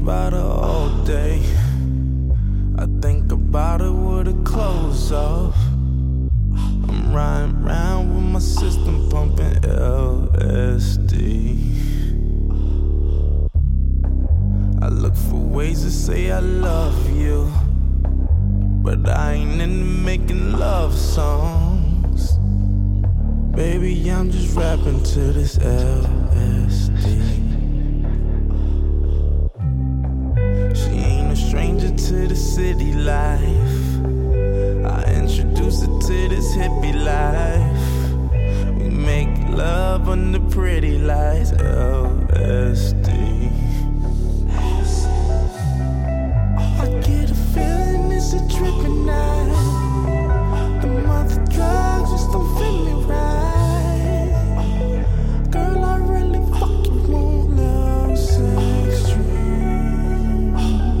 about her all day. I think about her with her clothes off. I'm riding round with my system pumping LSD. I look for ways to say I love you, but I ain't into making love songs. Baby, I'm just rapping to this LSD. She ain't a stranger to the city life. I introduced her to this hippie life. We make love under pretty lights, LSD. I get a feeling it's a trippin' night. The mother drugs just don't feel me right. Girl, I really fucking want love, sex, dream.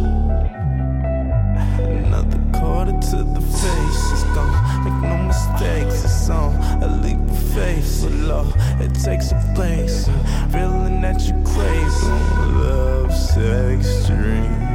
Another quarter to the face. It's gone, make no mistakes. It's on a leap of faith. But Lord, it takes a place. Feeling that you crave. Love, sex, dream.